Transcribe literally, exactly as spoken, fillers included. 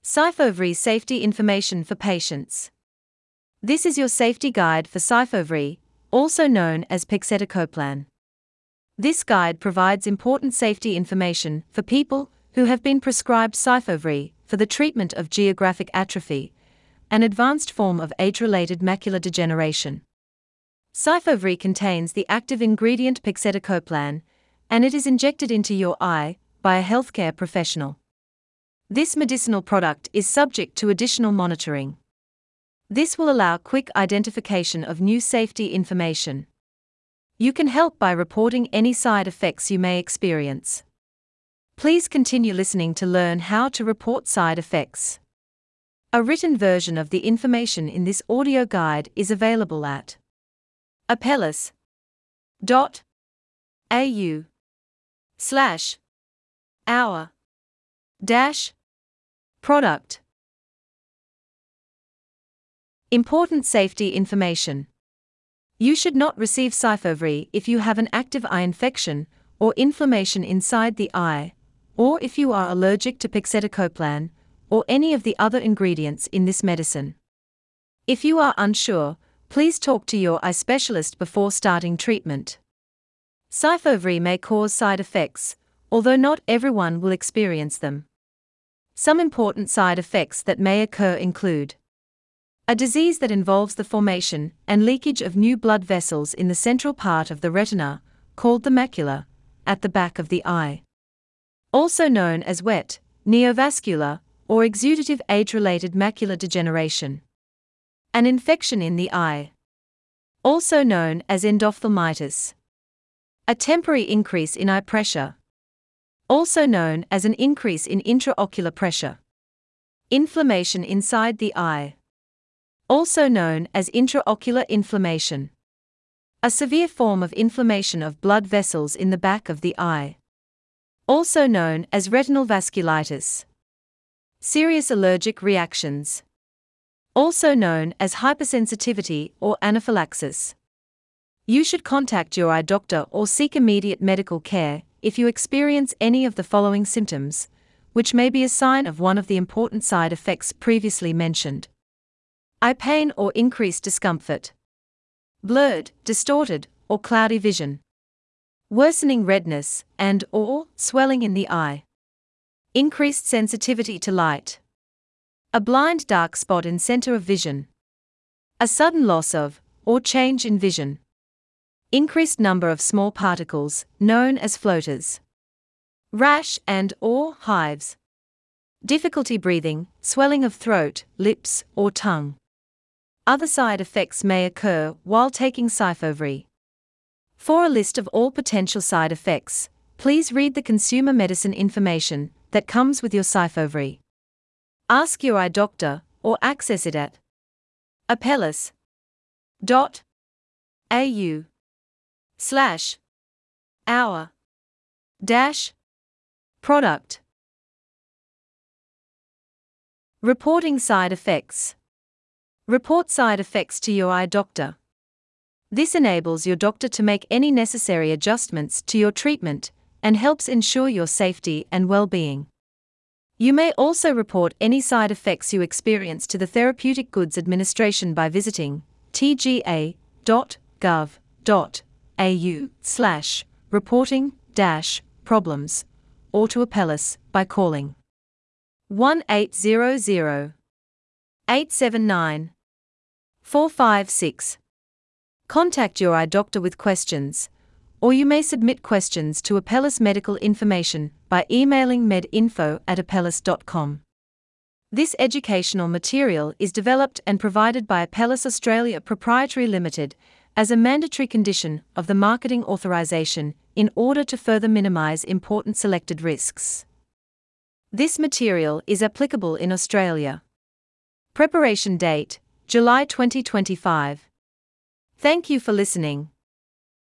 Syfovre Safety Information for Patients. This is your safety guide for Syfovre, also known as pegcetacoplan. This guide provides important safety information for people who have been prescribed Syfovre for the treatment of geographic atrophy, an advanced form of age-related macular degeneration. Syfovre contains the active ingredient pegcetacoplan, and it is injected into your eye by a healthcare professional. This medicinal product is subject to additional monitoring. This will allow quick identification of new safety information. You can help by reporting any side effects you may experience. Please continue listening to learn how to report side effects. A written version of the information in this audio guide is available at apellis dot a u slash our dash product. Important safety information. You should not receive Syfovre if you have an active eye infection or inflammation inside the eye, or if you are allergic to pegcetacoplan or any of the other ingredients in this medicine. If you are unsure, please talk to your eye specialist before starting treatment. Syfovre may cause side effects, although not everyone will experience them. Some important side effects that may occur include a disease that involves the formation and leakage of new blood vessels in the central part of the retina, called the macula, at the back of the eye. Also known as wet, neovascular, or exudative age-related macular degeneration. An infection in the eye, also known as endophthalmitis. A temporary increase in eye pressure, also known as an increase in intraocular pressure. Inflammation inside the eye, also known as intraocular inflammation. A severe form of inflammation of blood vessels in the back of the eye, also known as retinal vasculitis. Serious allergic reactions, also known as hypersensitivity or anaphylaxis. You should contact your eye doctor or seek immediate medical care if you experience any of the following symptoms, which may be a sign of one of the important side effects previously mentioned. Eye pain or increased discomfort. Blurred, distorted, or cloudy vision. Worsening redness and or swelling in the eye. Increased sensitivity to light. A blind dark spot in center of vision. A sudden loss of or change in vision. Increased number of small particles, known as floaters. Rash and or hives. Difficulty breathing, swelling of throat, lips, or tongue. Other side effects may occur while taking Syfovre. For a list of all potential side effects, please read the consumer medicine information that comes with your Syfovre. Ask your eye doctor or access it at apellis dot a u slash our dash product. Reporting side effects. Report side effects to your eye doctor. This enables your doctor to make any necessary adjustments to your treatment and helps ensure your safety and well-being. You may also report any side effects you experience to the Therapeutic Goods Administration by visiting t g a dot gov dot a u slash reporting dash problems or to Apellis by calling one eight zero zero eight seven nine four five six. Contact your eye doctor with questions, or you may submit questions to Apellis Medical Information by emailing medinfo at apellis dot com. This educational material is developed and provided by Apellis Australia Proprietary Limited as a mandatory condition of the marketing authorization in order to further minimize important selected risks. This material is applicable in Australia. Preparation date, July twenty twenty-five. Thank you for listening.